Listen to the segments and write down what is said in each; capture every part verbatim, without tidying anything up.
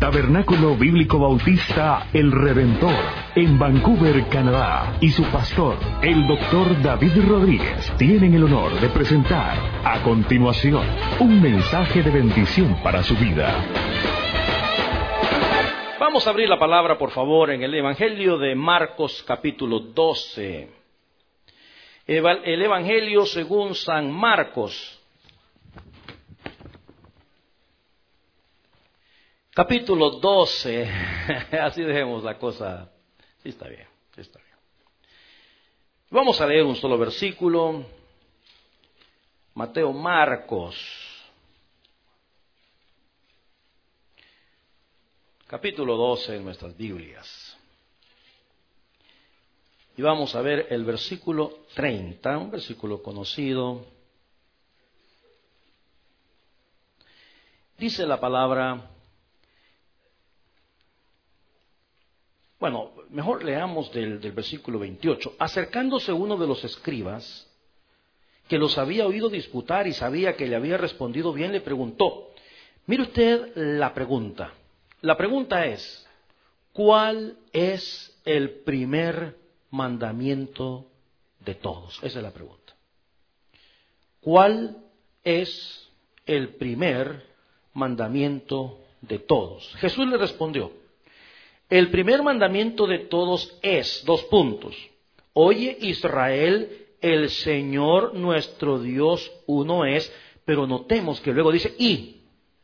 Tabernáculo Bíblico Bautista El Redentor, en Vancouver, Canadá, y su pastor, el doctor David Rodríguez, tienen el honor de presentar a continuación un mensaje de bendición para su vida. Vamos a abrir la palabra, por favor, en el Evangelio de Marcos, capítulo doce. El Evangelio según San Marcos, capítulo doce. Así dejemos la cosa. Sí, está bien, sí está bien. Vamos a leer un solo versículo. Mateo, Marcos, capítulo doce en nuestras Biblias. Y vamos a ver el versículo treinta, un versículo conocido. Dice la palabra, bueno, mejor leamos del, del versículo veintiocho. Acercándose uno de los escribas, que los había oído disputar y sabía que le había respondido bien, le preguntó. Mire usted la pregunta. La pregunta es, ¿cuál es el primer mandamiento de todos? Esa es la pregunta. ¿Cuál es el primer mandamiento de todos? Jesús le respondió, el primer mandamiento de todos es, dos puntos, oye Israel, el Señor nuestro Dios uno es, pero notemos que luego dice y.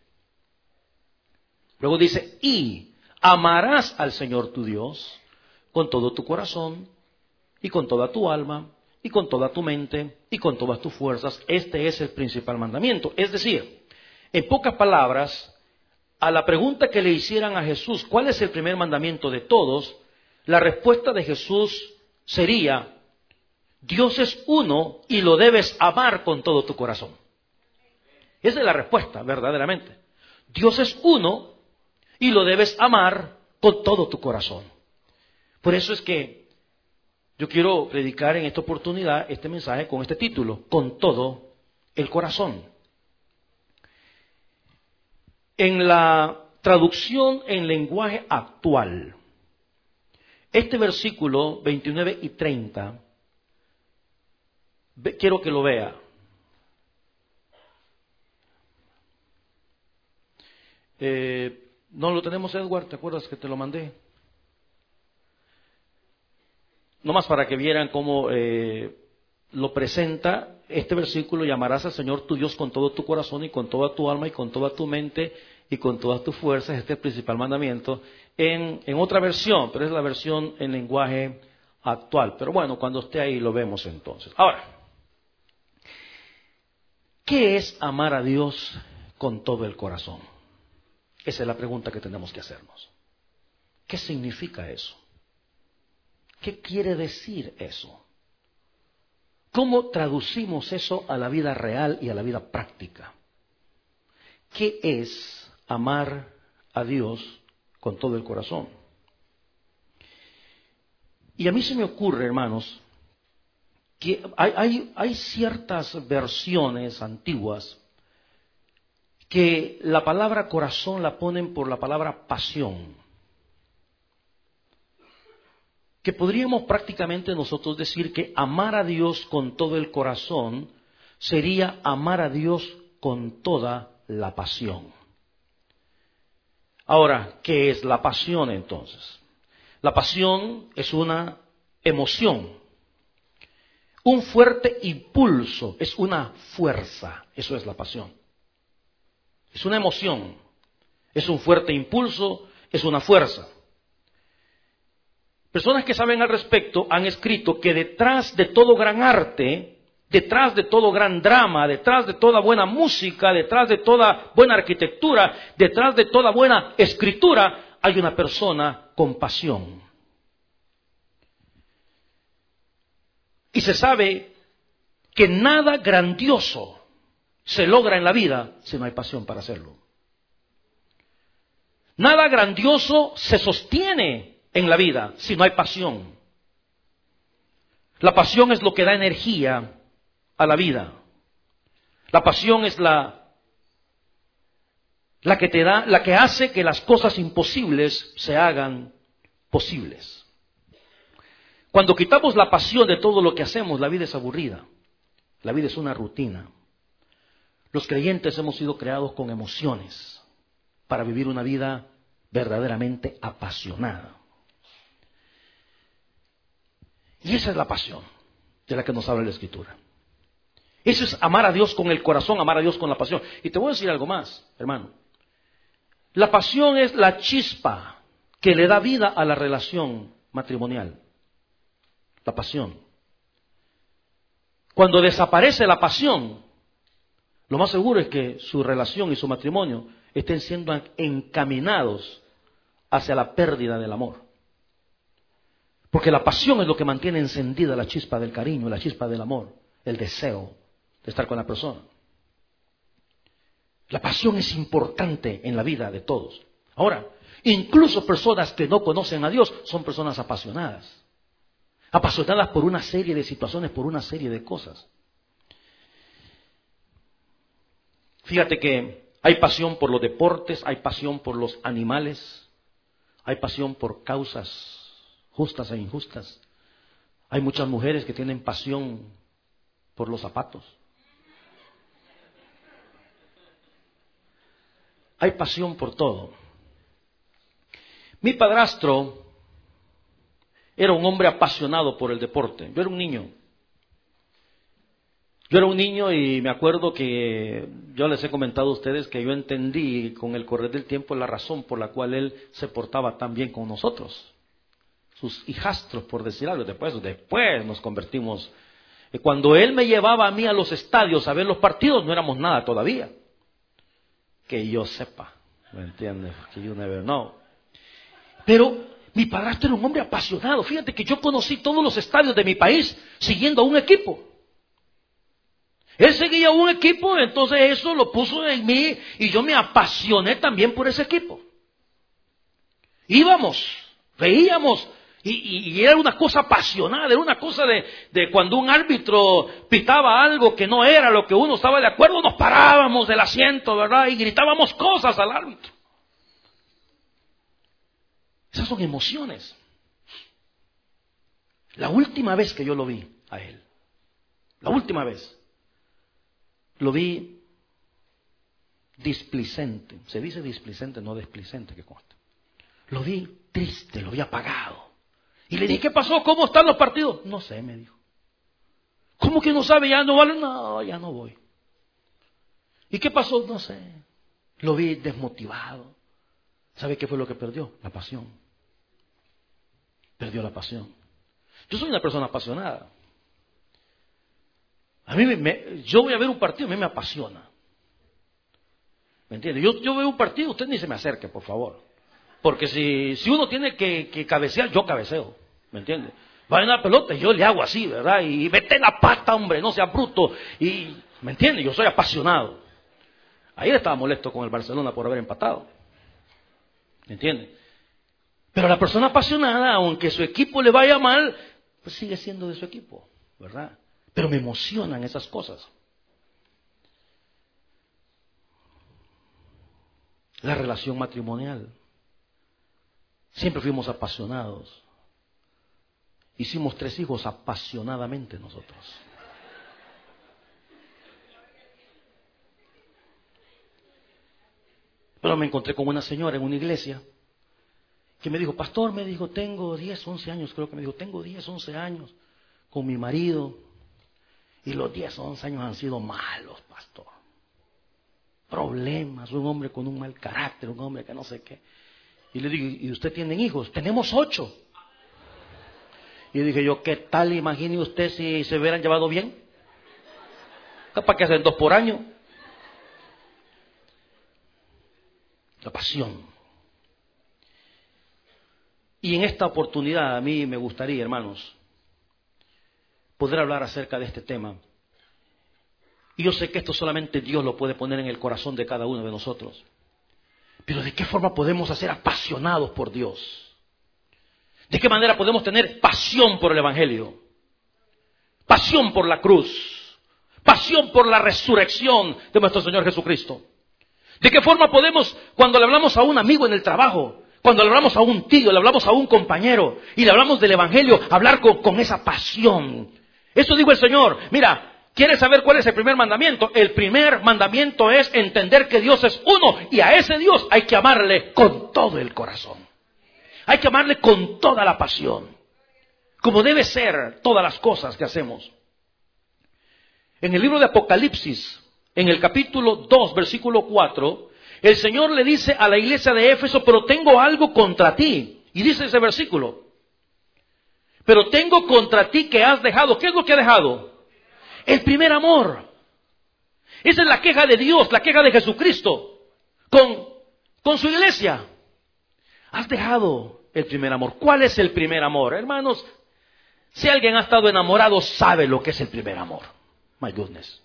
Luego dice y amarás al Señor tu Dios con todo tu corazón y con toda tu alma y con toda tu mente y con todas tus fuerzas. Este es el principal mandamiento. Es decir, en pocas palabras, a la pregunta que le hicieran a Jesús, ¿cuál es el primer mandamiento de todos? La respuesta de Jesús sería, Dios es uno y lo debes amar con todo tu corazón. Esa es la respuesta, verdaderamente. Dios es uno y lo debes amar con todo tu corazón. Por eso es que yo quiero predicar en esta oportunidad este mensaje con este título, con todo el corazón. En la traducción en lenguaje actual, este versículo veintinueve y treinta, quiero que lo vea. Eh, no lo tenemos, Edward, ¿te acuerdas que te lo mandé? Nomás para que vieran cómo eh, lo presenta este versículo, llamarás al Señor tu Dios con todo tu corazón y con toda tu alma y con toda tu mente y con todas tus fuerzas. Este es el principal mandamiento en, en otra versión, pero es la versión en lenguaje actual. Pero bueno, cuando esté ahí lo vemos entonces. Ahora, ¿qué es amar a Dios con todo el corazón? Esa es la pregunta que tenemos que hacernos. ¿Qué significa eso? ¿Qué quiere decir eso? ¿Cómo traducimos eso a la vida real y a la vida práctica? ¿Qué es amar a Dios con todo el corazón? Y a mí se me ocurre, hermanos, que hay, hay, hay ciertas versiones antiguas que la palabra corazón la ponen por la palabra pasión. Que podríamos prácticamente nosotros decir que amar a Dios con todo el corazón sería amar a Dios con toda la pasión. Ahora, ¿qué es la pasión entonces? La pasión es una emoción, un fuerte impulso, es una fuerza, eso es la pasión. Es una emoción, es un fuerte impulso, es una fuerza. Personas que saben al respecto han escrito que detrás de todo gran arte, detrás de todo gran drama, detrás de toda buena música, detrás de toda buena arquitectura, detrás de toda buena escritura, hay una persona con pasión. Y se sabe que nada grandioso se logra en la vida si no hay pasión para hacerlo. Nada grandioso se sostiene en la vida si no hay pasión. La pasión es lo que da energía a la vida. La pasión es la la que te da, la que hace que las cosas imposibles se hagan posibles. Cuando quitamos la pasión de todo lo que hacemos, la vida es aburrida. La vida es una rutina. Los creyentes hemos sido creados con emociones para vivir una vida verdaderamente apasionada. Y esa es la pasión de la que nos habla la Escritura. Eso es amar a Dios con el corazón, amar a Dios con la pasión. Y te voy a decir algo más, hermano. La pasión es la chispa que le da vida a la relación matrimonial. La pasión. Cuando desaparece la pasión, lo más seguro es que su relación y su matrimonio estén siendo encaminados hacia la pérdida del amor. Porque la pasión es lo que mantiene encendida la chispa del cariño, la chispa del amor, el deseo de estar con la persona. La pasión es importante en la vida de todos. Ahora, incluso personas que no conocen a Dios son personas apasionadas. Apasionadas por una serie de situaciones, por una serie de cosas. Fíjate que hay pasión por los deportes, hay pasión por los animales, hay pasión por causas justas e injustas. Hay muchas mujeres que tienen pasión por los zapatos. Hay pasión por todo. Mi padrastro era un hombre apasionado por el deporte. Yo era un niño. Yo era un niño y me acuerdo que yo les he comentado a ustedes que yo entendí con el correr del tiempo la razón por la cual él se portaba tan bien con nosotros. Sus hijastros, por decir algo. Después, después nos convertimos. Cuando él me llevaba a mí a los estadios a ver los partidos, no éramos nada todavía. Que yo sepa, ¿me entiendes? Que you never know. Pero mi padrastro era un hombre apasionado. Fíjate que yo conocí todos los estadios de mi país siguiendo a un equipo. Él seguía a un equipo, entonces eso lo puso en mí y yo me apasioné también por ese equipo. Íbamos, veíamos. Y, y, y era una cosa apasionada, era una cosa de, de cuando un árbitro pitaba algo que no era lo que uno estaba de acuerdo, nos parábamos del asiento, ¿verdad? Y gritábamos cosas al árbitro. Esas son emociones. La última vez que yo lo vi a él, la última vez, lo vi displicente. Se dice displicente, no displicente, que consta. Lo vi triste, lo vi apagado. Y le dije, ¿qué pasó? ¿Cómo están los partidos? No sé, me dijo. ¿Cómo que no sabe? ¿Ya no vale? No, ya no voy. ¿Y qué pasó? No sé. Lo vi desmotivado. ¿Sabe qué fue lo que perdió? La pasión. Perdió la pasión. Yo soy una persona apasionada. A mí me, me, yo voy a ver un partido, a mí me apasiona. ¿Me entiende? Yo, yo veo un partido, usted ni se me acerque, por favor. Porque si, si uno tiene que, que cabecear, yo cabeceo. ¿Me entiende? Va a la pelota y yo le hago así, ¿verdad? Y vete la pata, hombre, no sea bruto. Y, ¿me entiende? Yo soy apasionado. Ayer estaba molesto con el Barcelona por haber empatado. ¿Me entiende? Pero la persona apasionada, aunque su equipo le vaya mal, pues sigue siendo de su equipo, ¿verdad? Pero me emocionan esas cosas. La relación matrimonial. Siempre fuimos apasionados. Hicimos tres hijos apasionadamente nosotros. Pero me encontré con una señora en una iglesia que me dijo, pastor, me dijo, tengo diez, once años, creo que me dijo, tengo diez, once años con mi marido. Y los diez, once años han sido malos, pastor. Problemas, un hombre con un mal carácter, un hombre que no sé qué. Y le digo, ¿y usted tiene hijos? Tenemos ocho. Y dije yo, ¿qué tal imagine usted si se hubieran llevado bien? Capaz que hacen dos por año. La pasión. Y en esta oportunidad a mí me gustaría, hermanos, poder hablar acerca de este tema. Y yo sé que esto solamente Dios lo puede poner en el corazón de cada uno de nosotros. Pero ¿de qué forma podemos ser apasionados por Dios? ¿De qué manera podemos tener pasión por el Evangelio? Pasión por la cruz. Pasión por la resurrección de nuestro Señor Jesucristo. ¿De qué forma podemos, cuando le hablamos a un amigo en el trabajo, cuando le hablamos a un tío, le hablamos a un compañero y le hablamos del Evangelio, hablar con, con esa pasión? Eso dijo el Señor. Mira, ¿quieres saber cuál es el primer mandamiento? El primer mandamiento es entender que Dios es uno y a ese Dios hay que amarle con todo el corazón. Hay que amarle con toda la pasión, como debe ser todas las cosas que hacemos. En el libro de Apocalipsis, en el capítulo dos, versículo cuatro, el Señor le dice a la iglesia de Éfeso, pero tengo algo contra ti. Y dice ese versículo, pero tengo contra ti que has dejado. ¿Qué es lo que ha dejado? El primer amor. Esa es la queja de Dios, la queja de Jesucristo con, con su iglesia. Has dejado el primer amor. ¿Cuál es el primer amor? Hermanos, si alguien ha estado enamorado, sabe lo que es el primer amor. My goodness.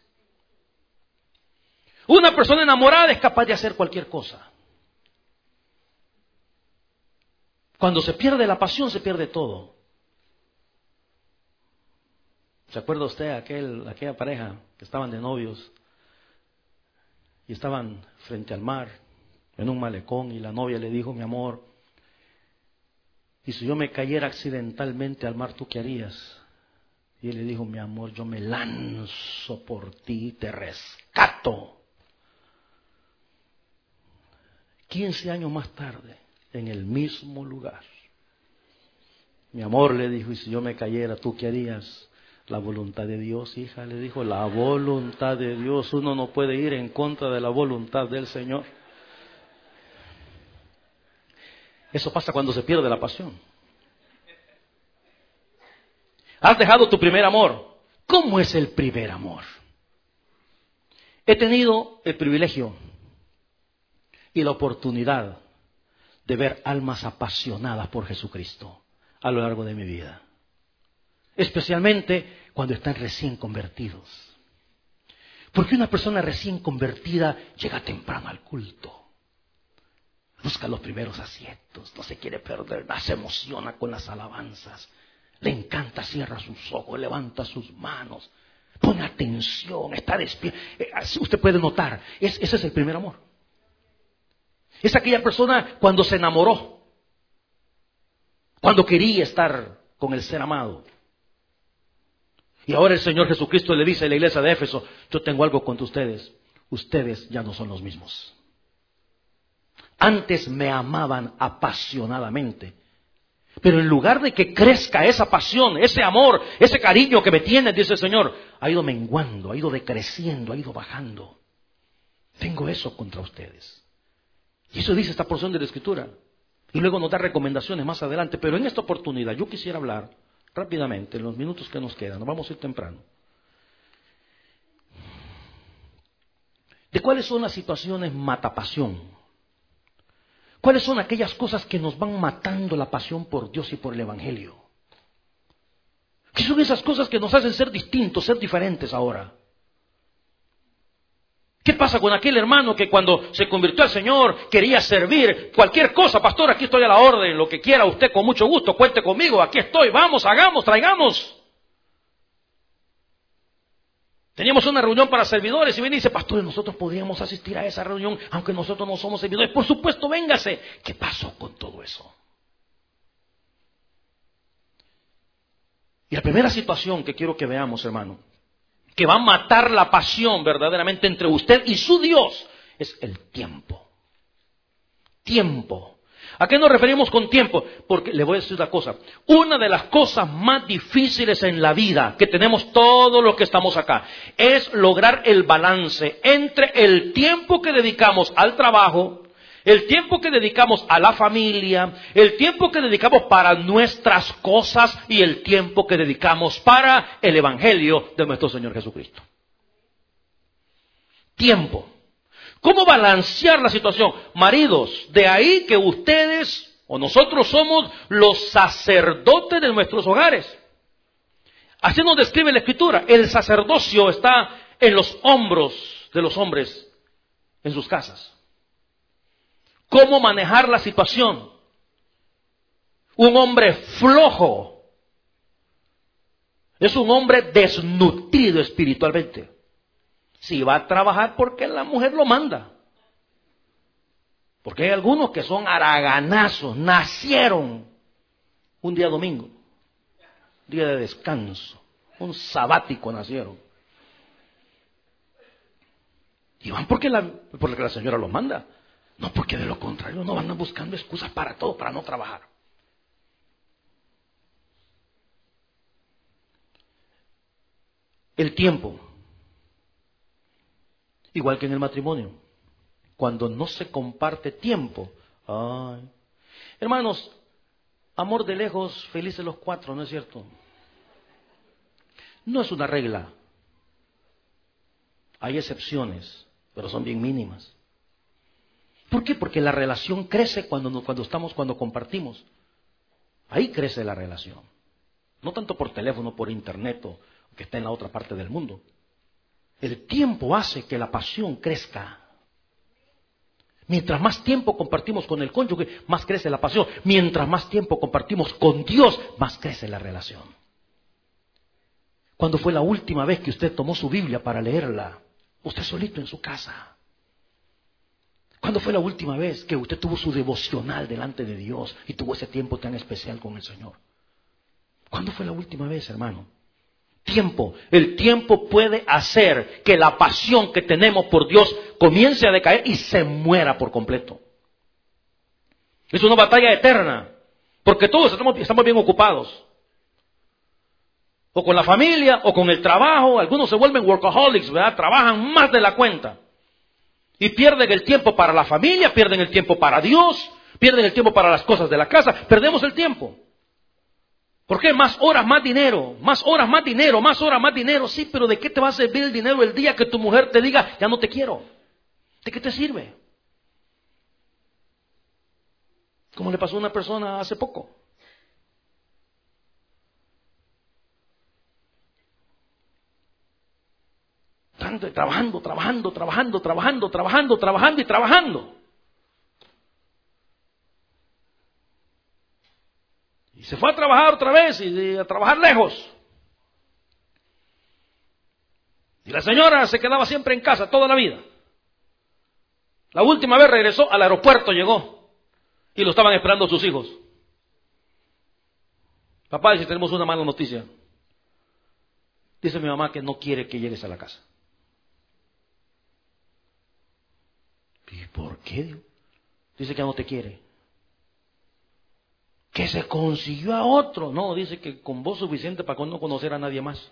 Una persona enamorada es capaz de hacer cualquier cosa. Cuando se pierde la pasión, se pierde todo. ¿Se acuerda usted aquel, aquella pareja que estaban de novios y estaban frente al mar, en un malecón, y la novia le dijo, mi amor, y si yo me cayera accidentalmente al mar, ¿tú qué harías? Y él le dijo, mi amor, yo me lanzo por ti, te rescato. quince años más tarde, en el mismo lugar. Mi amor, le dijo, y si yo me cayera, ¿tú qué harías? La voluntad de Dios, hija, le dijo, la voluntad de Dios. Uno no puede ir en contra de la voluntad del Señor. Eso pasa cuando se pierde la pasión. Has dejado tu primer amor. ¿Cómo es el primer amor? He tenido el privilegio y la oportunidad de ver almas apasionadas por Jesucristo a lo largo de mi vida. Especialmente cuando están recién convertidos. Porque una persona recién convertida llega temprano al culto. Busca los primeros asientos, no se quiere perder, se emociona con las alabanzas. Le encanta, cierra sus ojos, levanta sus manos, pone atención, está despierto. Usted puede notar, es, ese es el primer amor. Es aquella persona cuando se enamoró, cuando quería estar con el ser amado. Y ahora el Señor Jesucristo le dice a la iglesia de Éfeso, yo tengo algo contra ustedes, ustedes ya no son los mismos. Antes me amaban apasionadamente, pero en lugar de que crezca esa pasión, ese amor, ese cariño que me tienen, dice el Señor, ha ido menguando, ha ido decreciendo, ha ido bajando. Tengo eso contra ustedes. Y eso dice esta porción de la Escritura. Y luego nos da recomendaciones más adelante. Pero en esta oportunidad yo quisiera hablar rápidamente, en los minutos que nos quedan, nos vamos a ir temprano, de cuáles son las situaciones matapasión. ¿Cuáles son aquellas cosas que nos van matando la pasión por Dios y por el Evangelio? ¿Qué son esas cosas que nos hacen ser distintos, ser diferentes ahora? ¿Qué pasa con aquel hermano que cuando se convirtió al Señor quería servir cualquier cosa? Pastor, aquí estoy a la orden, lo que quiera usted con mucho gusto, cuente conmigo, aquí estoy, vamos, hagamos, traigamos. Teníamos una reunión para servidores y viene y dice, pastor, nosotros podríamos asistir a esa reunión aunque nosotros no somos servidores. Por supuesto, véngase. ¿Qué pasó con todo eso? Y la primera situación que quiero que veamos, hermano, que va a matar la pasión verdaderamente entre usted y su Dios, es el tiempo. Tiempo. ¿A qué nos referimos con tiempo? Porque le voy a decir una cosa. Una de las cosas más difíciles en la vida que tenemos todos los que estamos acá es lograr el balance entre el tiempo que dedicamos al trabajo, el tiempo que dedicamos a la familia, el tiempo que dedicamos para nuestras cosas y el tiempo que dedicamos para el Evangelio de nuestro Señor Jesucristo. Tiempo. ¿Cómo balancear la situación? Maridos, de ahí que ustedes o nosotros somos los sacerdotes de nuestros hogares. Así nos describe la Escritura. El sacerdocio está en los hombros de los hombres en sus casas. ¿Cómo manejar la situación? Un hombre flojo es un hombre desnutrido espiritualmente. Si va a trabajar porque la mujer lo manda. Porque hay algunos que son haraganazos, nacieron un día domingo, día de descanso, un sabático nacieron. Y van porque la, porque la señora los manda. No, porque de lo contrario no van buscando excusas para todo, para no trabajar. El tiempo, igual que en el matrimonio, cuando no se comparte tiempo. Ay. Hermanos, amor de lejos, felices los cuatro, ¿no es cierto? No es una regla. Hay excepciones, pero son bien mínimas. ¿Por qué? Porque la relación crece cuando, cuando estamos, cuando compartimos. Ahí crece la relación. No tanto por teléfono, por internet o que está en la otra parte del mundo. El tiempo hace que la pasión crezca. Mientras más tiempo compartimos con el cónyuge, más crece la pasión. Mientras más tiempo compartimos con Dios, más crece la relación. ¿Cuándo fue la última vez que usted tomó su Biblia para leerla? Usted solito en su casa. ¿Cuándo fue la última vez que usted tuvo su devocional delante de Dios y tuvo ese tiempo tan especial con el Señor? ¿Cuándo fue la última vez, hermano? Tiempo. El tiempo puede hacer que la pasión que tenemos por Dios comience a decaer y se muera por completo. Es una batalla eterna, porque todos estamos, estamos bien ocupados. O con la familia, o con el trabajo. Algunos se vuelven workaholics, ¿verdad? Trabajan más de la cuenta. Y pierden el tiempo para la familia, pierden el tiempo para Dios, pierden el tiempo para las cosas de la casa. Perdemos el tiempo. ¿Por qué? Más horas, más dinero. Más horas, más dinero. Más horas, más dinero. Sí, pero ¿de qué te va a servir el dinero el día que tu mujer te diga, ya no te quiero? ¿De qué te sirve? Como le pasó a una persona hace poco. Tanto, trabajando, trabajando, trabajando, trabajando, trabajando, trabajando y trabajando. Y se fue a trabajar otra vez y a trabajar lejos. Y la señora se quedaba siempre en casa toda la vida. La última vez regresó al aeropuerto, llegó y lo estaban esperando sus hijos. Papá, dice, tenemos una mala noticia. Dice mi mamá que no quiere que llegues a la casa. ¿Y por qué? Dice que no te quiere. Que se consiguió a otro. No, dice que con voz suficiente para no conocer a nadie más.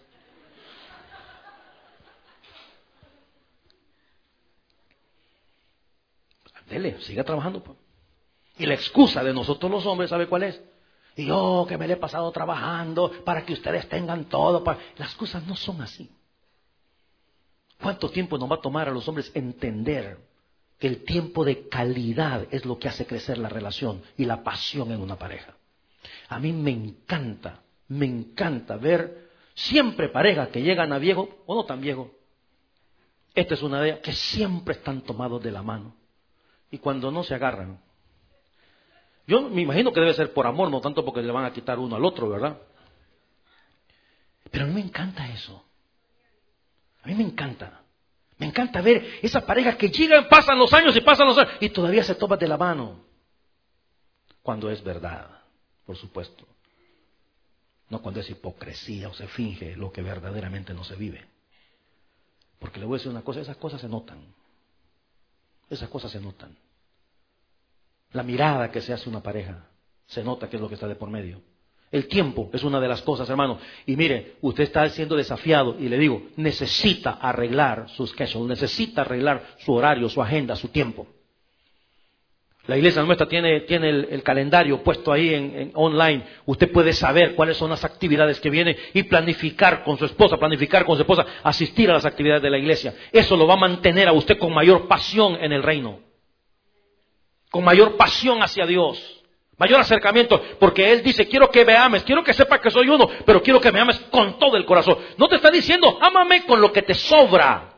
Dele, siga trabajando. Pues. Y la excusa de nosotros los hombres, ¿sabe cuál es? Y yo que me le he pasado trabajando para que ustedes tengan todo. Para... Las cosas no son así. ¿Cuánto tiempo nos va a tomar a los hombres entender que el tiempo de calidad es lo que hace crecer la relación y la pasión en una pareja? A mí me encanta, me encanta ver siempre parejas que llegan a viejo o no tan viejo. Esta es una de ellas, que siempre están tomados de la mano. Y cuando no se agarran. Yo me imagino que debe ser por amor, no tanto porque le van a quitar uno al otro, ¿verdad? Pero a mí me encanta eso. A mí me encanta. Me encanta ver esas parejas que llegan, pasan los años y pasan los años y todavía se toman de la mano. Cuando es verdad, por supuesto. No cuando es hipocresía o se finge lo que verdaderamente no se vive. Porque le voy a decir una cosa, esas cosas se notan. Esas cosas se notan. La mirada que se hace una pareja, se nota qué es lo que está de por medio. El tiempo es una de las cosas, hermano. Y mire, usted está siendo desafiado y le digo, necesita arreglar sus schedule, necesita arreglar su horario, su agenda, su tiempo. La iglesia nuestra tiene, tiene el, el calendario puesto ahí en, en online. Usted puede saber cuáles son las actividades que vienen y planificar con su esposa, planificar con su esposa, asistir a las actividades de la iglesia. Eso lo va a mantener a usted con mayor pasión en el reino. Con mayor pasión hacia Dios. Mayor acercamiento, porque Él dice, quiero que me ames, quiero que sepas que soy uno, pero quiero que me ames con todo el corazón. No te está diciendo, ámame con lo que te sobra.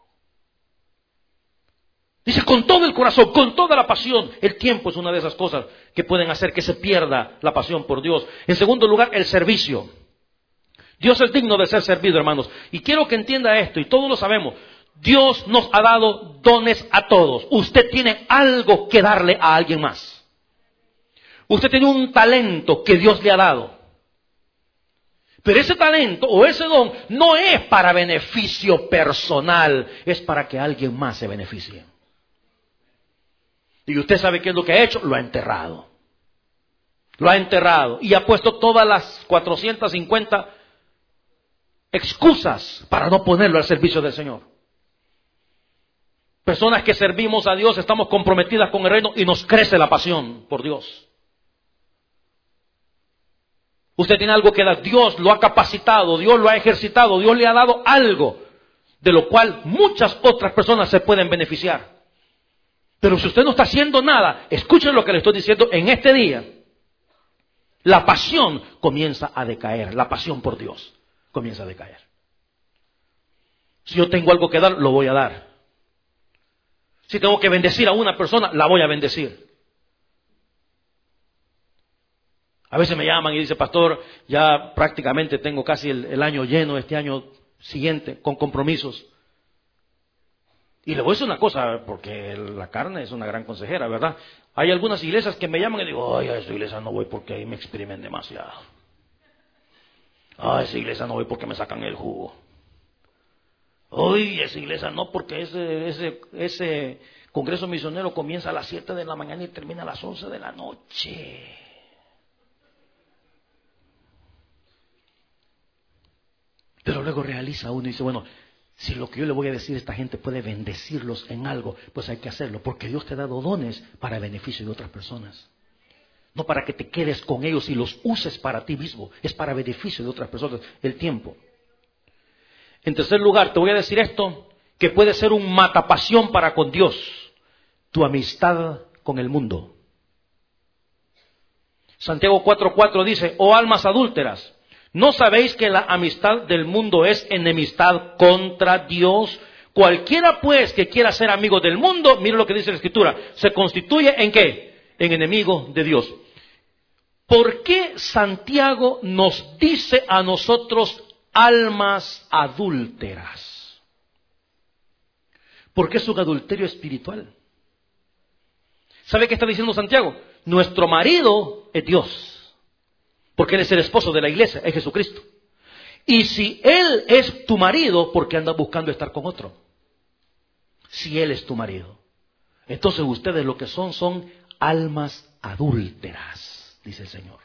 Dice, con todo el corazón, con toda la pasión. El tiempo es una de esas cosas que pueden hacer que se pierda la pasión por Dios. En segundo lugar, el servicio. Dios es digno de ser servido, hermanos. Y quiero que entienda esto, y todos lo sabemos. Dios nos ha dado dones a todos. Usted tiene algo que darle a alguien más. Usted tiene un talento que Dios le ha dado. Pero ese talento o ese don no es para beneficio personal, es para que alguien más se beneficie. Y usted sabe qué es lo que ha hecho, lo ha enterrado. Lo ha enterrado y ha puesto todas las cuatrocientas cincuenta excusas para no ponerlo al servicio del Señor. Personas que servimos a Dios, estamos comprometidas con el reino y nos crece la pasión por Dios. Usted tiene algo que dar, Dios lo ha capacitado, Dios lo ha ejercitado, Dios le ha dado algo de lo cual muchas otras personas se pueden beneficiar. Pero si usted no está haciendo nada, escuchen lo que le estoy diciendo en este día. La pasión comienza a decaer, la pasión por Dios comienza a decaer. Si yo tengo algo que dar, lo voy a dar. Si tengo que bendecir a una persona, la voy a bendecir. A veces me llaman y dicen, pastor, ya prácticamente tengo casi el, el año lleno, este año siguiente, con compromisos. Y le voy a decir una cosa, porque la carne es una gran consejera, ¿verdad? Hay algunas iglesias que me llaman y digo, ay, a esa iglesia no voy porque ahí me exprimen demasiado. A esa iglesia no voy porque me sacan el jugo. Ay, esa iglesia no, porque ese, ese, ese congreso misionero comienza a las siete de la mañana y termina a las once de la noche. Pero luego realiza uno y dice, bueno, si lo que yo le voy a decir a esta gente puede bendecirlos en algo, pues hay que hacerlo, porque Dios te ha dado dones para beneficio de otras personas. No para que te quedes con ellos y los uses para ti mismo, es para beneficio de otras personas, el tiempo. En tercer lugar, te voy a decir esto, que puede ser un matapasión para con Dios, tu amistad con el mundo. Santiago cuatro cuatro dice, oh almas adúlteras, ¿no sabéis que la amistad del mundo es enemistad contra Dios? Cualquiera pues que quiera ser amigo del mundo, mire lo que dice la Escritura, se constituye ¿en qué? En enemigo de Dios. ¿Por qué Santiago nos dice a nosotros almas adúlteras? Porque es un adulterio espiritual. ¿Sabe qué está diciendo Santiago? Nuestro marido es Dios. Porque Él es el esposo de la iglesia, es Jesucristo. Y si Él es tu marido, ¿por qué andas buscando estar con otro? Si Él es tu marido. Entonces ustedes lo que son, son almas adúlteras, dice el Señor.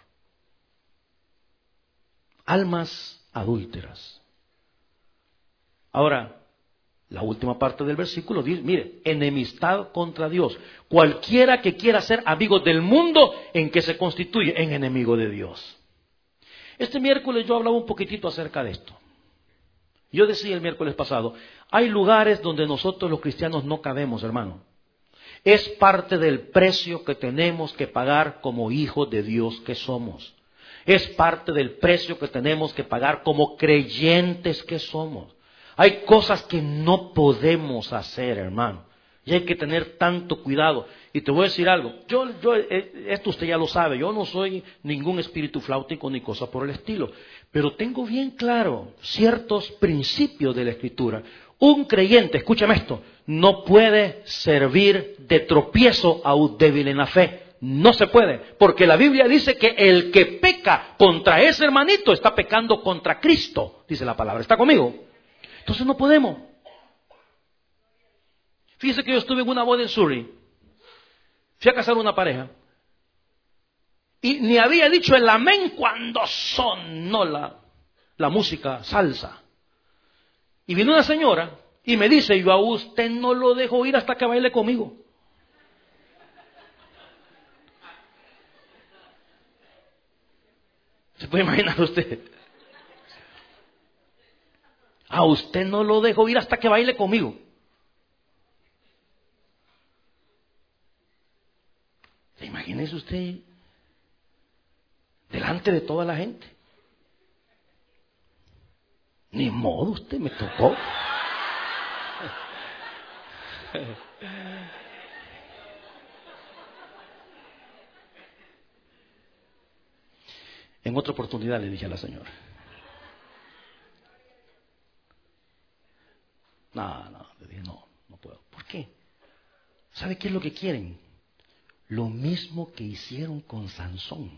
Almas adúlteras. Ahora, la última parte del versículo dice, mire, enemistad contra Dios. Cualquiera que quiera ser amigo del mundo, ¿en qué se constituye? En enemigo de Dios. Este miércoles yo hablaba un poquitito acerca de esto. Yo decía el miércoles pasado, hay lugares donde nosotros los cristianos no cabemos, hermano. Es parte del precio que tenemos que pagar como hijos de Dios que somos. Es parte del precio que tenemos que pagar como creyentes que somos. Hay cosas que no podemos hacer, hermano. Y hay que tener tanto cuidado. Y te voy a decir algo. Yo, yo, esto usted ya lo sabe. Yo no soy ningún espíritu flautico ni cosa por el estilo. Pero tengo bien claro ciertos principios de la Escritura. Un creyente, escúchame esto, no puede servir de tropiezo a un débil en la fe. No se puede. Porque la Biblia dice que el que peca contra ese hermanito está pecando contra Cristo. Dice la palabra. ¿Está conmigo? Entonces no podemos. Fíjese que yo estuve en una boda en Surrey. Fui a casar una pareja. Y ni había dicho el amén cuando sonó la, la música salsa. Y vino una señora y me dice, yo a usted no lo dejo ir hasta que baile conmigo. ¿Se puede imaginar usted? A usted no lo dejo ir hasta que baile conmigo. Imagínese usted delante de toda la gente. Ni modo, usted me tocó. En otra oportunidad le dije a la señora. No, no, puedo. ¿Por qué? ¿Sabe qué es lo que quieren? Lo mismo que hicieron con Sansón.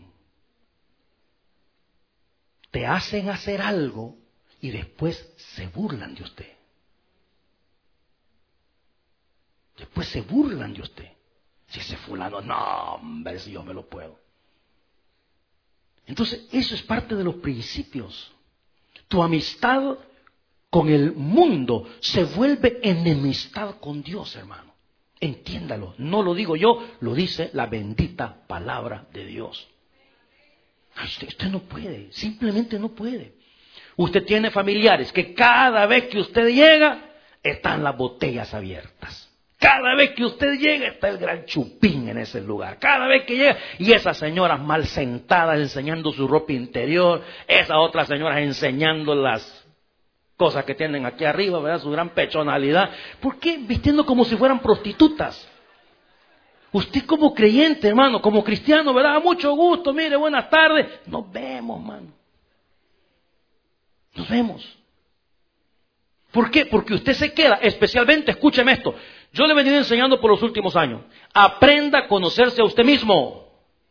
Te hacen hacer algo y después se burlan de usted. Después se burlan de usted. Si ese fulano, no, hombre, si yo me lo puedo. Entonces, eso es parte de los principios. Tu amistad con el mundo se vuelve enemistad con Dios, hermano. Entiéndalo, no lo digo yo, lo dice la bendita palabra de Dios. Ay, usted, usted no puede, simplemente no puede. Usted tiene familiares que cada vez que usted llega, están las botellas abiertas. Cada vez que usted llega, está el gran chupín en ese lugar. Cada vez que llega, y esas señoras mal sentadas enseñando su ropa interior, esas otras señoras enseñando las cosas que tienen aquí arriba, ¿verdad? Su gran pechonalidad. ¿Por qué vistiendo como si fueran prostitutas? Usted como creyente, hermano, como cristiano, ¿verdad? Mucho gusto, mire, buenas tardes. Nos vemos, hermano. Nos vemos. ¿Por qué? Porque usted se queda, especialmente, escúcheme esto, yo le he venido enseñando por los últimos años, aprenda a conocerse a usted mismo.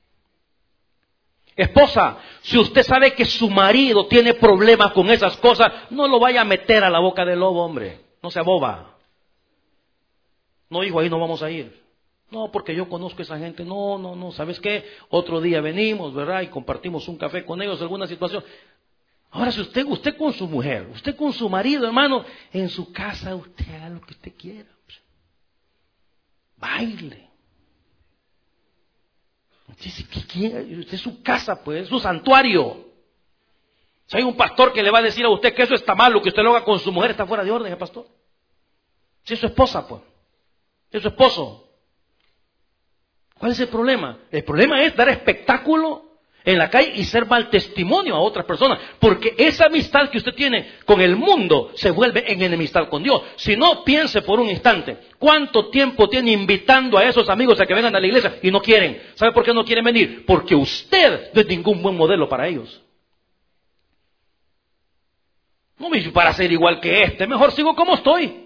Esposa, si usted sabe que su marido tiene problemas con esas cosas, no lo vaya a meter a la boca del lobo, hombre, no sea boba. No, hijo, ahí no vamos a ir. No, porque yo conozco a esa gente, no, no, no, ¿sabes qué? Otro día venimos, ¿verdad? Y compartimos un café con ellos, alguna situación. Ahora, si usted, usted con su mujer, usted con su marido, hermano, en su casa, usted haga lo que usted quiera. Baile. Usted es su casa, pues, es su santuario. Si hay un pastor que le va a decir a usted que eso está mal, lo que usted lo haga con su mujer está fuera de orden, ¿eh, pastor? Si es su esposa, pues, es su esposo. ¿Cuál es el problema? El problema es dar espectáculo en la calle y ser mal testimonio a otras personas, porque esa amistad que usted tiene con el mundo se vuelve en enemistad con Dios. Si no, piense por un instante, ¿cuánto tiempo tiene invitando a esos amigos a que vengan a la iglesia y no quieren? ¿Sabe por qué no quieren venir? Porque usted no es ningún buen modelo para ellos. No me dice para ser igual que este, mejor sigo como estoy.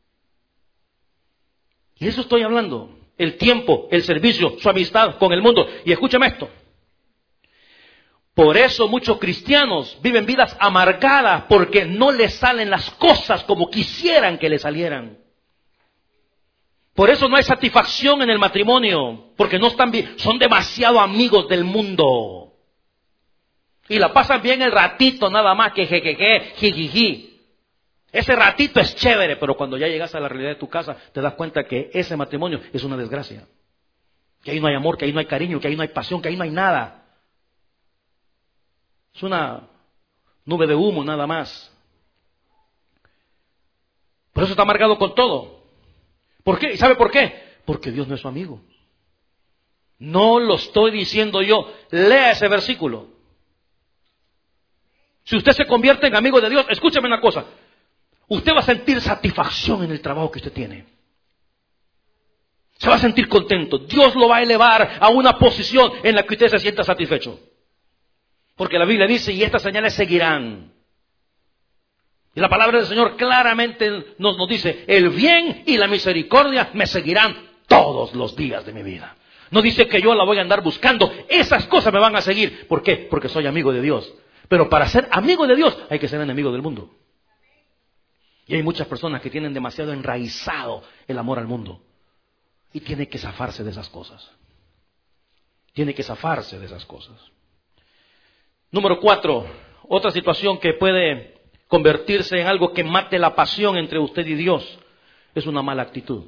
Y eso estoy hablando, el tiempo, el servicio, su amistad con el mundo. Y escúchame esto. Por eso muchos cristianos viven vidas amargadas porque no les salen las cosas como quisieran que les salieran. Por eso no hay satisfacción en el matrimonio, porque no están bien, son demasiado amigos del mundo. Y la pasan bien el ratito nada más, que jejeje, jijiji. Ese ratito es chévere, pero cuando ya llegas a la realidad de tu casa, te das cuenta que ese matrimonio es una desgracia. Que ahí no hay amor, que ahí no hay cariño, que ahí no hay pasión, que ahí no hay nada. Es una nube de humo nada más. Por eso está amargado con todo. ¿Por qué? ¿Y sabe por qué? Porque Dios no es su amigo. No lo estoy diciendo yo. Lea ese versículo. Si usted se convierte en amigo de Dios, escúcheme una cosa. Usted va a sentir satisfacción en el trabajo que usted tiene. Se va a sentir contento. Dios lo va a elevar a una posición en la que usted se sienta satisfecho. Porque la Biblia dice, y estas señales seguirán. Y la palabra del Señor claramente nos, nos dice, el bien y la misericordia me seguirán todos los días de mi vida. No dice que yo la voy a andar buscando, esas cosas me van a seguir. ¿Por qué? Porque soy amigo de Dios. Pero para ser amigo de Dios hay que ser enemigo del mundo. Y hay muchas personas que tienen demasiado enraizado el amor al mundo. Y tiene que zafarse de esas cosas. Tiene que zafarse de esas cosas. Número cuatro, otra situación que puede convertirse en algo que mate la pasión entre usted y Dios, es una mala actitud.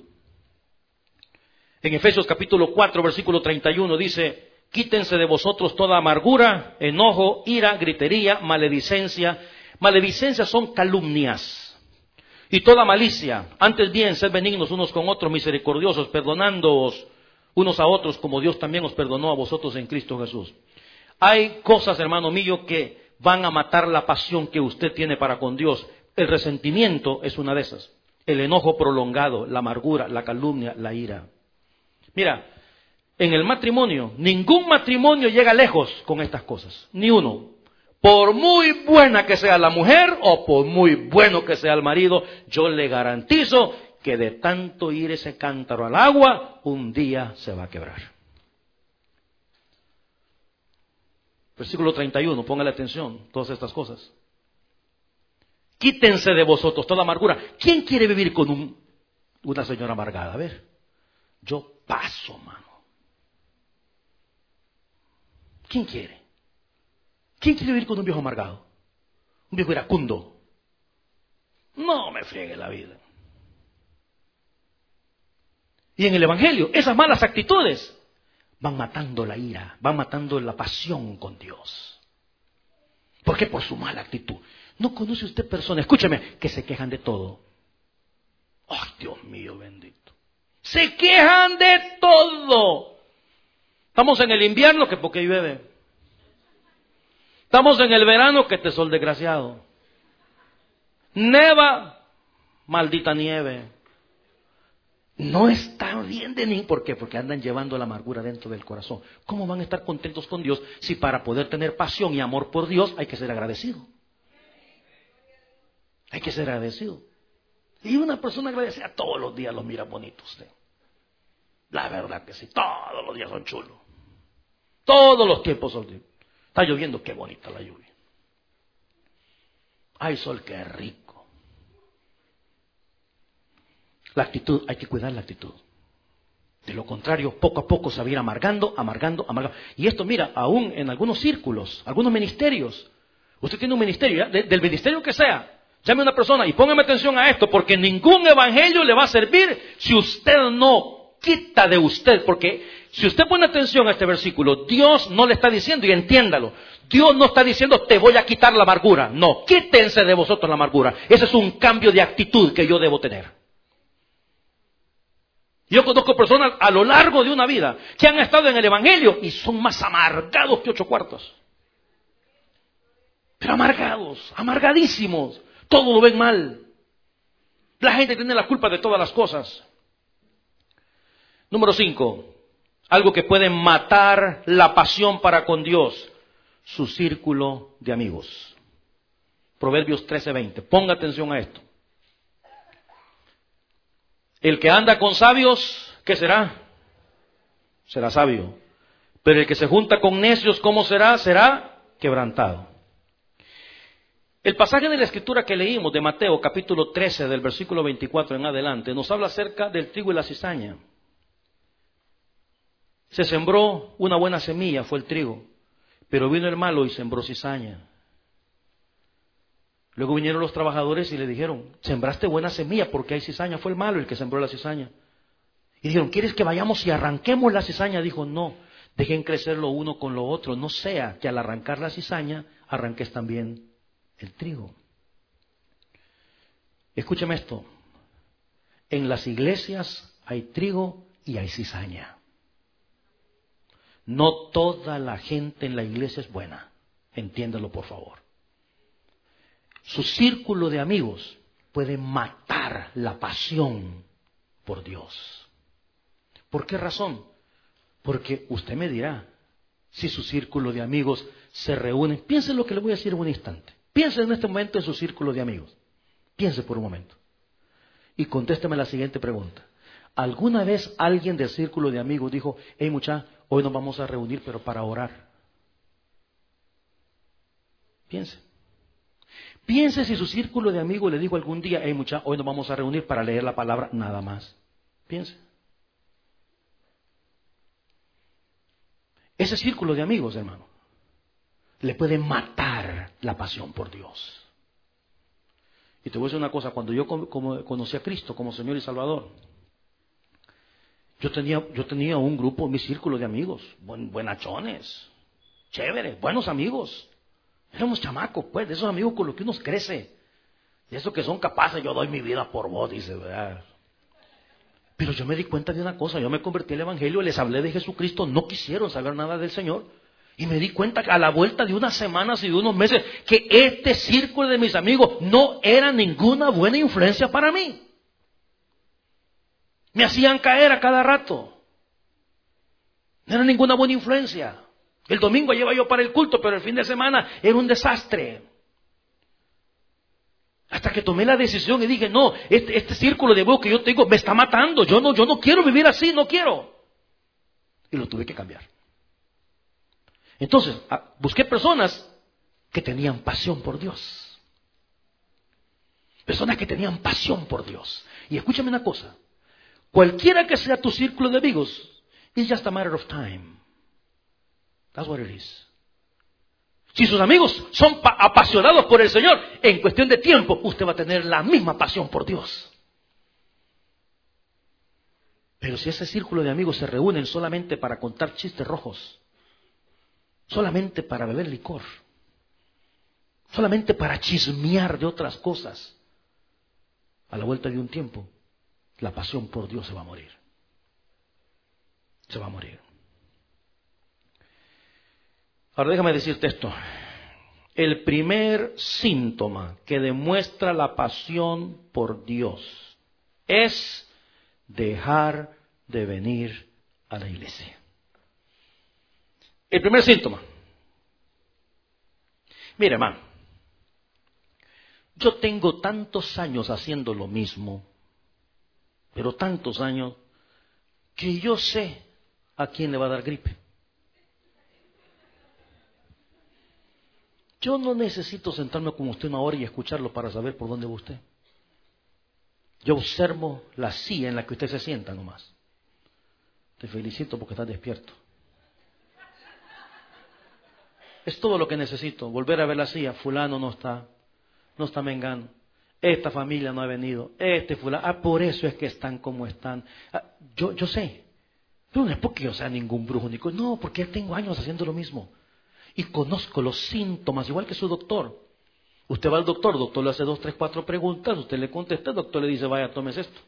En Efesios capítulo cuatro, versículo treinta y uno dice, quítense de vosotros toda amargura, enojo, ira, gritería, maledicencia. Maledicencia son calumnias. Y toda malicia. Antes bien, sed benignos unos con otros, misericordiosos, perdonándoos unos a otros, como Dios también os perdonó a vosotros en Cristo Jesús. Hay cosas, hermano mío, que van a matar la pasión que usted tiene para con Dios. El resentimiento es una de esas. El enojo prolongado, la amargura, la calumnia, la ira. Mira, en el matrimonio, ningún matrimonio llega lejos con estas cosas. Ni uno. Por muy buena que sea la mujer o por muy bueno que sea el marido, yo le garantizo que de tanto ir ese cántaro al agua, un día se va a quebrar. Versículo treinta y uno, póngale atención, todas estas cosas. Quítense de vosotros toda amargura. ¿Quién quiere vivir con un, una señora amargada? A ver, yo paso, mano. ¿Quién quiere? ¿Quién quiere vivir con un viejo amargado? Un viejo iracundo. No me friegue la vida. Y en el Evangelio, esas malas actitudes van matando la ira, van matando la pasión con Dios. ¿Por qué? Por su mala actitud. ¿No conoce usted personas, escúcheme, que se quejan de todo? ¡Ay, Dios mío bendito! Se quejan de todo. Estamos en el invierno, que porque llueve. Estamos en el verano, que este sol desgraciado. Neva, maldita nieve. No están bien de ni. ¿Por qué? Porque andan llevando la amargura dentro del corazón. ¿Cómo van a estar contentos con Dios si para poder tener pasión y amor por Dios hay que ser agradecido? Hay que ser agradecido. Y una persona agradecida todos los días los mira bonitos usted. La verdad que sí, todos los días son chulos. Todos los tiempos son chulos. Está lloviendo, qué bonita la lluvia. Ay, sol, qué rico. La actitud, hay que cuidar la actitud. De lo contrario, poco a poco se va a ir amargando, amargando, amargando. Y esto, mira, aún en algunos círculos, algunos ministerios. Usted tiene un ministerio, ¿ya? De, del ministerio que sea. Llame a una persona y póngame atención a esto, porque ningún evangelio le va a servir si usted no quita de usted. Porque si usted pone atención a este versículo, Dios no le está diciendo, y entiéndalo, Dios no está diciendo te voy a quitar la amargura. No, quítense de vosotros la amargura. Ese es un cambio de actitud que yo debo tener. Yo conozco personas a lo largo de una vida que han estado en el evangelio y son más amargados que ocho cuartos. Pero amargados, amargadísimos. Todo lo ven mal. La gente tiene la culpa de todas las cosas. Número cinco. Algo que puede matar la pasión para con Dios. Su círculo de amigos. Proverbios trece veinte. Ponga atención a esto. El que anda con sabios, ¿qué será? Será sabio. Pero el que se junta con necios, ¿cómo será? Será quebrantado. El pasaje de la escritura que leímos de Mateo capítulo trece del versículo veinticuatro en adelante nos habla acerca del trigo y la cizaña. Se sembró una buena semilla, fue el trigo, pero vino el malo y sembró cizaña. Luego vinieron los trabajadores y le dijeron, sembraste buena semilla porque hay cizaña, fue el malo el que sembró la cizaña. Y dijeron, ¿quieres que vayamos y arranquemos la cizaña? Dijo, no, dejen crecer lo uno con lo otro, no sea que al arrancar la cizaña arranques también el trigo. Escúcheme esto, en las iglesias hay trigo y hay cizaña. No toda la gente en la iglesia es buena, entiéndalo por favor. Su círculo de amigos puede matar la pasión por Dios. ¿Por qué razón? Porque usted me dirá, si su círculo de amigos se reúne, piense lo que le voy a decir en un instante. Piense en este momento en su círculo de amigos. Piense por un momento. Y contésteme la siguiente pregunta. ¿Alguna vez alguien del círculo de amigos dijo, hey muchacha, hoy nos vamos a reunir pero para orar? Piense. Piense si su círculo de amigos le dijo algún día, hey muchacha, hoy nos vamos a reunir para leer la palabra nada más. Piense. Ese círculo de amigos, hermano, le puede matar la pasión por Dios. Y te voy a decir una cosa, cuando yo como conocí a Cristo como Señor y Salvador, yo tenía, yo tenía un grupo, mi círculo de amigos, buen, buenachones, chéveres, buenos amigos. Éramos chamacos, pues, de esos amigos con los que uno crece. De esos que son capaces, yo doy mi vida por vos, dice, ¿verdad? Pero yo me di cuenta de una cosa, yo me convertí al Evangelio, les hablé de Jesucristo, no quisieron saber nada del Señor. Y me di cuenta que a la vuelta de unas semanas y de unos meses, que este círculo de mis amigos no era ninguna buena influencia para mí. Me hacían caer a cada rato. No era ninguna buena influencia. El domingo lleva yo para el culto, pero el fin de semana era un desastre. Hasta que tomé la decisión y dije, no, este, este círculo de amigos que yo tengo me está matando. Yo no, yo no quiero vivir así, no quiero. Y lo tuve que cambiar. Entonces, busqué personas que tenían pasión por Dios. Personas que tenían pasión por Dios. Y escúchame una cosa. Cualquiera que sea tu círculo de amigos, it's just a matter of time. That's what it is. Si sus amigos son apasionados por el Señor, en cuestión de tiempo, usted va a tener la misma pasión por Dios. Pero si ese círculo de amigos se reúnen solamente para contar chistes rojos, solamente para beber licor, solamente para chismear de otras cosas, a la vuelta de un tiempo, la pasión por Dios se va a morir. Se va a morir. Ahora déjame decirte esto. El primer síntoma que demuestra la pasión por Dios es dejar de venir a la iglesia. El primer síntoma. Mire, hermano, yo tengo tantos años haciendo lo mismo, pero tantos años, que yo sé a quién le va a dar gripe. Yo no necesito sentarme con usted una hora y escucharlo para saber por dónde va usted. Yo observo la silla en la que usted se sienta nomás. Te felicito porque estás despierto. Es todo lo que necesito, volver a ver la silla. Fulano no está, no está mengano. Esta familia no ha venido, este fulano, ah, por eso es que están como están. Ah, yo, yo sé, pero no es porque yo sea ningún brujo, ni co- no, porque ya tengo años haciendo lo mismo. Y conozco los síntomas, igual que su doctor. Usted va al doctor, el doctor le hace dos, tres, cuatro preguntas, usted le contesta, el doctor le dice, vaya, tómese esto.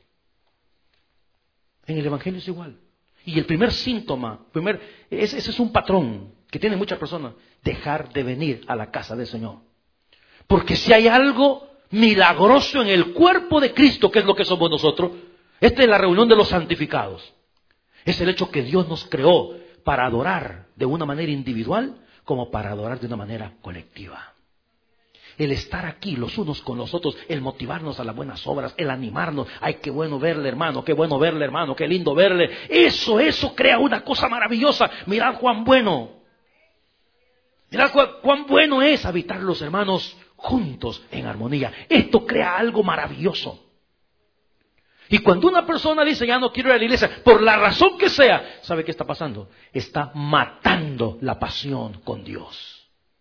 En el Evangelio es igual. Y el primer síntoma, primer, ese, ese es un patrón que tienen muchas personas, dejar de venir a la casa del Señor. Porque si hay algo milagroso en el cuerpo de Cristo, que es lo que somos nosotros, esta es la reunión de los santificados. Es el hecho que Dios nos creó para adorar de una manera individual como para adorar de una manera colectiva. El estar aquí los unos con los otros, el motivarnos a las buenas obras, el animarnos. Ay, qué bueno verle, hermano, qué bueno verle, hermano, qué lindo verle. Eso, eso crea una cosa maravillosa. Mirad cuán bueno. Mirad cuán, cuán bueno es habitar los hermanos juntos en armonía. Esto crea algo maravilloso. Y cuando una persona dice, ya no quiero ir a la iglesia, por la razón que sea, ¿sabe qué está pasando? Está matando la pasión con Dios.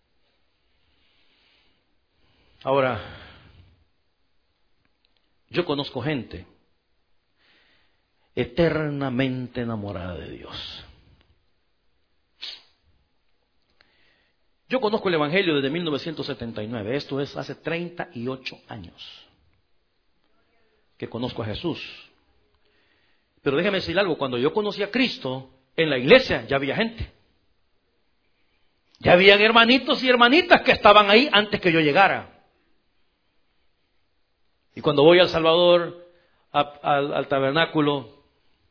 Ahora, yo conozco gente eternamente enamorada de Dios. Yo conozco el Evangelio desde mil novecientos setenta y nueve, esto es hace treinta y ocho años que conozco a Jesús. Pero déjeme decir algo, cuando yo conocí a Cristo, en la iglesia ya había gente. Ya habían hermanitos y hermanitas que estaban ahí antes que yo llegara. Y cuando voy a El Salvador, a, a, al tabernáculo,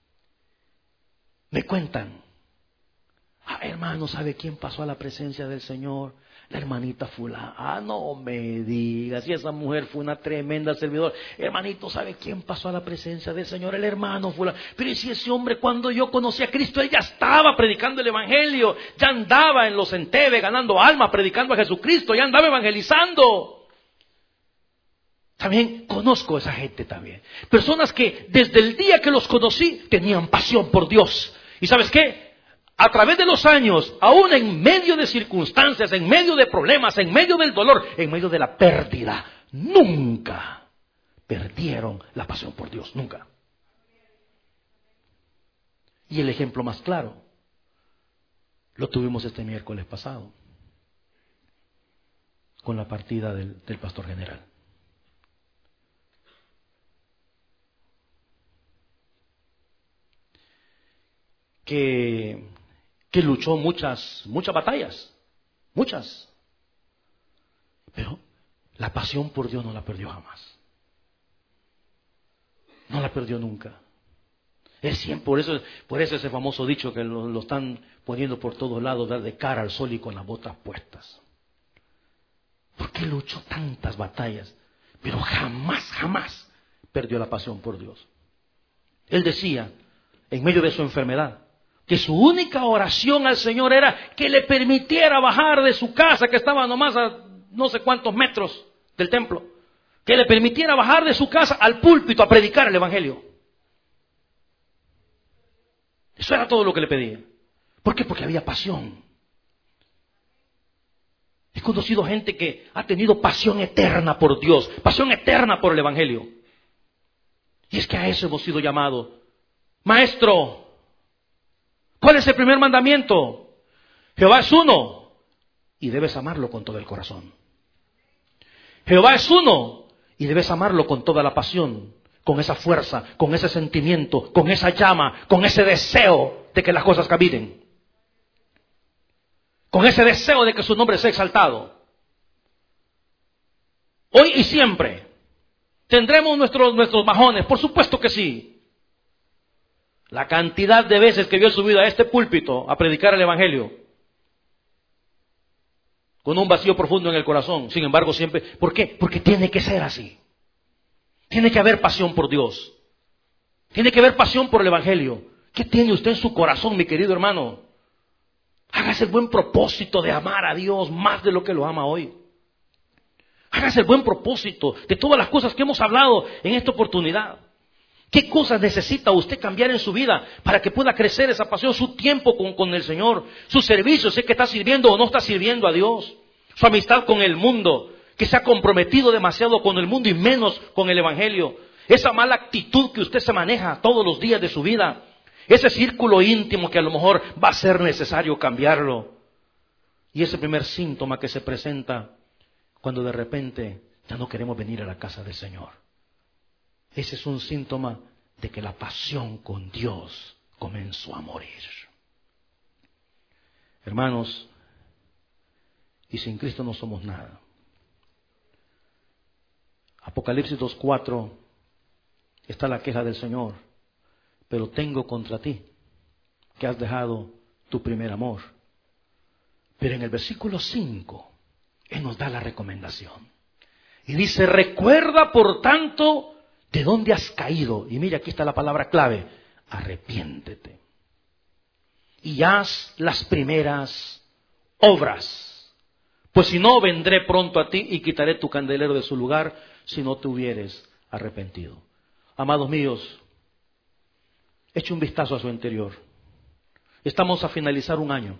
me cuentan, ah, hermano, ¿sabe quién pasó a la presencia del Señor? La hermanita fulana. Ah, no me digas, y esa mujer fue una tremenda servidora. Hermanito, ¿sabe quién pasó a la presencia del Señor? El hermano fulano. Pero ¿y si ese hombre, cuando yo conocí a Cristo, él ya estaba predicando el Evangelio, ya andaba en los entebes ganando almas, predicando a Jesucristo, ya andaba evangelizando? También conozco a esa gente también. Personas que desde el día que los conocí tenían pasión por Dios. ¿Y sabes qué? A través de los años, aún en medio de circunstancias, en medio de problemas, en medio del dolor, en medio de la pérdida, nunca perdieron la pasión por Dios, nunca. Y el ejemplo más claro lo tuvimos este miércoles pasado, con la partida del, del pastor general. Que, que luchó muchas, muchas batallas, muchas. Pero la pasión por Dios no la perdió jamás. No la perdió nunca. Es siempre, por eso, por eso ese famoso dicho que lo, lo están poniendo por todos lados, de cara al sol y con las botas puestas. ¿Por qué luchó tantas batallas? pero jamás, jamás perdió la pasión por Dios. Él decía, en medio de su enfermedad, que su única oración al Señor era que le permitiera bajar de su casa, que estaba nomás a no sé cuántos metros del templo, que le permitiera bajar de su casa al púlpito a predicar el Evangelio. Eso era todo lo que le pedía. ¿Por qué? Porque había pasión. He conocido gente que ha tenido pasión eterna por Dios, pasión eterna por el Evangelio. Y es que a eso hemos sido llamados. Maestro, ¿cuál es el primer mandamiento? Jehová es uno y debes amarlo con todo el corazón. Jehová es uno y debes amarlo con toda la pasión, con esa fuerza, con ese sentimiento, con esa llama, con ese deseo de que las cosas caminen. Con ese deseo de que su nombre sea exaltado. Hoy y siempre tendremos nuestros, nuestros majones, por supuesto que sí. La cantidad de veces que yo he subido a este púlpito a predicar el Evangelio, con un vacío profundo en el corazón, sin embargo siempre, ¿por qué? Porque tiene que ser así. Tiene que haber pasión por Dios. Tiene que haber pasión por el Evangelio. ¿Qué tiene usted en su corazón, mi querido hermano? Hágase el buen propósito de amar a Dios más de lo que lo ama hoy. Hágase el buen propósito de todas las cosas que hemos hablado en esta oportunidad. ¿Qué cosas necesita usted cambiar en su vida para que pueda crecer esa pasión? Su tiempo con, con el Señor, su servicio, sé que está sirviendo o no está sirviendo a Dios. Su amistad con el mundo, que se ha comprometido demasiado con el mundo y menos con el Evangelio. Esa mala actitud que usted se maneja todos los días de su vida. Ese círculo íntimo que a lo mejor va a ser necesario cambiarlo. Y ese primer síntoma que se presenta cuando de repente ya no queremos venir a la casa del Señor. Ese es un síntoma de que la pasión con Dios comenzó a morir. Hermanos, y sin Cristo no somos nada. Apocalipsis dos cuatro está la queja del Señor. Pero tengo contra ti que has dejado tu primer amor. Pero en el versículo cinco, Él nos da la recomendación. Y dice, recuerda por tanto de dónde has caído. Y mira, aquí está la palabra clave, arrepiéntete. Y haz las primeras obras. Pues si no, vendré pronto a ti y quitaré tu candelero de su lugar si no te hubieres arrepentido. Amados míos, eche un vistazo a su interior. Estamos a finalizar un año,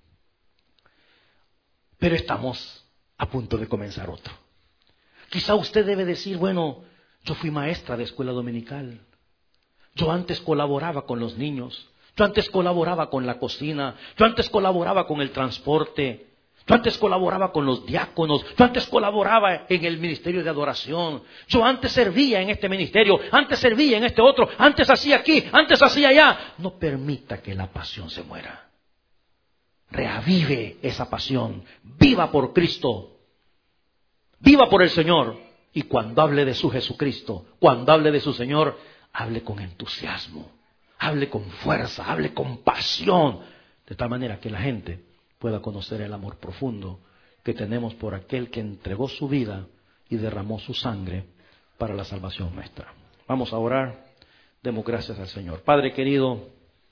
pero estamos a punto de comenzar otro. Quizá usted debe decir, bueno, yo fui maestra de escuela dominical. Yo antes colaboraba con los niños. Yo antes colaboraba con la cocina. Yo antes colaboraba con el transporte. Yo antes colaboraba con los diáconos. Yo antes colaboraba en el ministerio de adoración. Yo antes servía en este ministerio. Antes servía en este otro. Antes hacía aquí. Antes hacía allá. No permita que la pasión se muera. Reavive esa pasión. Viva por Cristo. Viva por el Señor. Y cuando hable de su Jesucristo, cuando hable de su Señor, hable con entusiasmo. Hable con fuerza. Hable con pasión. De tal manera que la gente pueda conocer el amor profundo que tenemos por aquel que entregó su vida y derramó su sangre para la salvación nuestra. Vamos a orar. Demos gracias al Señor. Padre querido,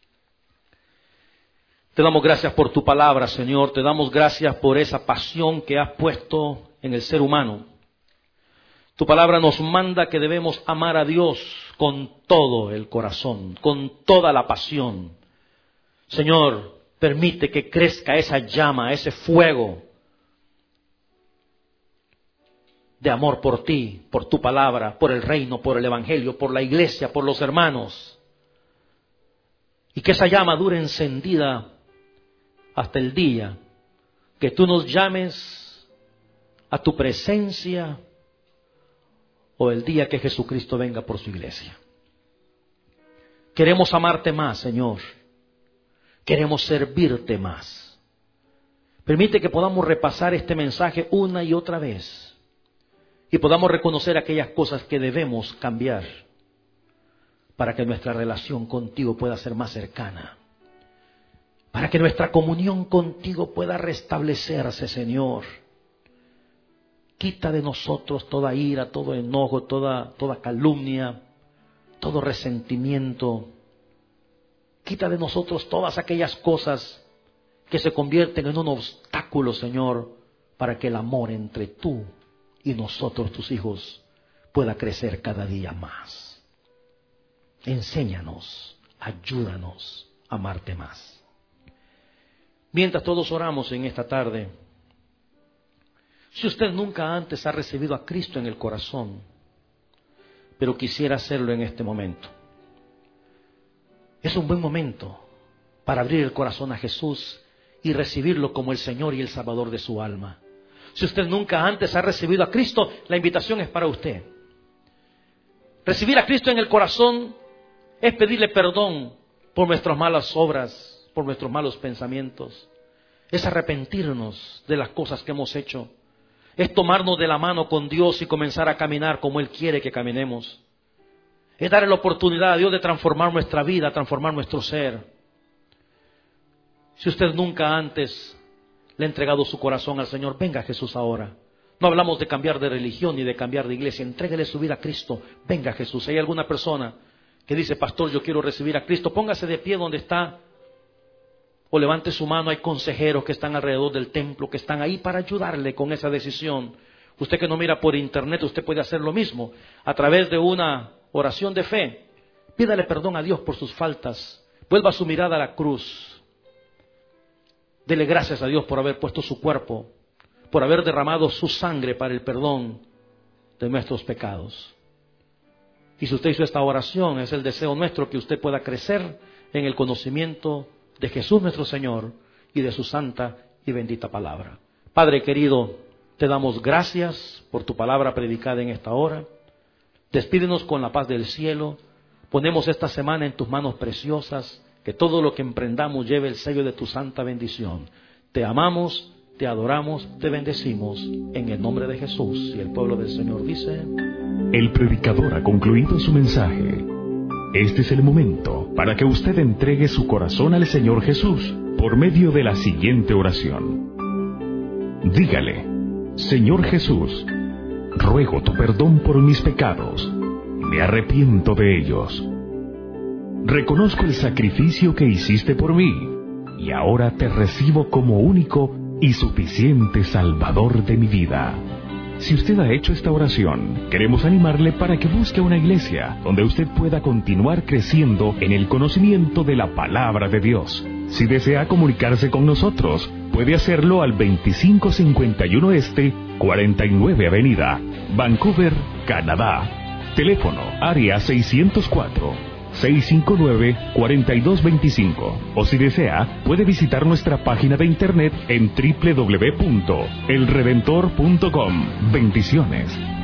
te damos gracias por tu palabra, Señor. Te damos gracias por esa pasión que has puesto en el ser humano. Tu palabra nos manda que debemos amar a Dios con todo el corazón, con toda la pasión. Señor, permite que crezca esa llama, ese fuego de amor por ti, por tu palabra, por el reino, por el evangelio, por la iglesia, por los hermanos. Y que esa llama dure encendida hasta el día que tú nos llames a tu presencia o el día que Jesucristo venga por su iglesia. Queremos amarte más, Señor. Queremos servirte más. Permite que podamos repasar este mensaje una y otra vez y podamos reconocer aquellas cosas que debemos cambiar para que nuestra relación contigo pueda ser más cercana, para que nuestra comunión contigo pueda restablecerse, Señor. quita de nosotros toda ira, todo enojo, toda, toda calumnia, todo resentimiento. Quita de nosotros todas aquellas cosas que se convierten en un obstáculo, Señor, para que el amor entre tú y nosotros, tus hijos, pueda crecer cada día más. Enséñanos, ayúdanos a amarte más. Mientras todos oramos en esta tarde, si usted nunca antes ha recibido a Cristo en el corazón, pero quisiera hacerlo en este momento, es un buen momento para abrir el corazón a Jesús y recibirlo como el Señor y el Salvador de su alma. Si usted nunca antes ha recibido a Cristo, la invitación es para usted. Recibir a Cristo en el corazón es pedirle perdón por nuestras malas obras, por nuestros malos pensamientos. Es arrepentirnos de las cosas que hemos hecho. Es tomarnos de la mano con Dios y comenzar a caminar como Él quiere que caminemos. Es darle la oportunidad a Dios de transformar nuestra vida, transformar nuestro ser. Si usted nunca antes le ha entregado su corazón al Señor, venga a Jesús ahora. No hablamos de cambiar de religión ni de cambiar de iglesia. Entréguele su vida a Cristo. Venga a Jesús. Si hay alguna persona que dice, pastor, yo quiero recibir a Cristo, póngase de pie donde está o levante su mano. Hay consejeros que están alrededor del templo, que están ahí para ayudarle con esa decisión. Usted que no mira por internet, usted puede hacer lo mismo. A través de una oración de fe, pídale perdón a Dios por sus faltas. Vuelva su mirada a la cruz. Dele gracias a Dios por haber puesto su cuerpo, por haber derramado su sangre para el perdón de nuestros pecados. Y si usted hizo esta oración, es el deseo nuestro que usted pueda crecer en el conocimiento de Jesús nuestro Señor y de su santa y bendita palabra. Padre querido, te damos gracias por tu palabra predicada en esta hora. Despídenos con la paz del cielo. Ponemos esta semana en tus manos preciosas. Que todo lo que emprendamos lleve el sello de tu santa bendición. Te amamos, te adoramos, te bendecimos en el nombre de Jesús. Y el pueblo del Señor dice: El predicador ha concluido su mensaje. Este es el momento para que usted entregue su corazón al Señor Jesús por medio de la siguiente oración. Dígale: Señor Jesús, ruego tu perdón por mis pecados. Me arrepiento de ellos. Reconozco el sacrificio que hiciste por mí y ahora te recibo como único y suficiente Salvador de mi vida. Si usted ha hecho esta oración, queremos animarle para que busque una iglesia donde usted pueda continuar creciendo en el conocimiento de la palabra de Dios. Si desea comunicarse con nosotros, puede hacerlo al veinticinco cincuenta y uno Este, cuarenta y nueve Avenida, Vancouver, Canadá. Teléfono área seiscientos cuatro, seiscientos cincuenta y nueve, cuarenta y dos veinticinco. O si desea, puede visitar nuestra página de internet en doble u doble u doble u punto el redentor punto com. Bendiciones.